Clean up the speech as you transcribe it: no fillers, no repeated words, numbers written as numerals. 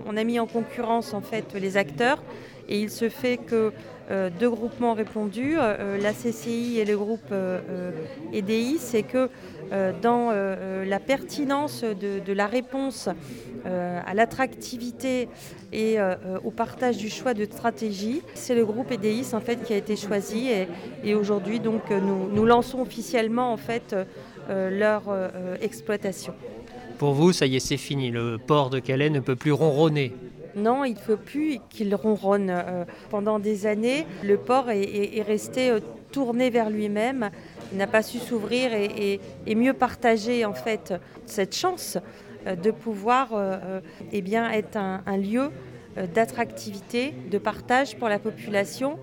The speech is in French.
on a mis en concurrence en fait les acteurs et il se fait que deux groupements ont répondu, la CCI et le groupe EDI, c'est que dans la pertinence de la réponse à l'attractivité et au partage du choix de stratégie, c'est le groupe EDIS en fait qui a été choisi et aujourd'hui donc nous lançons officiellement en fait leur exploitation. Pour vous, ça y est, c'est fini. Le port de Calais ne peut plus ronronner. Non, il ne faut plus qu'il ronronne. Pendant des années, le port est resté tourné vers lui-même. Il n'a pas su s'ouvrir et mieux partager en fait cette chance de pouvoir eh bien, être un lieu d'attractivité, de partage pour la population.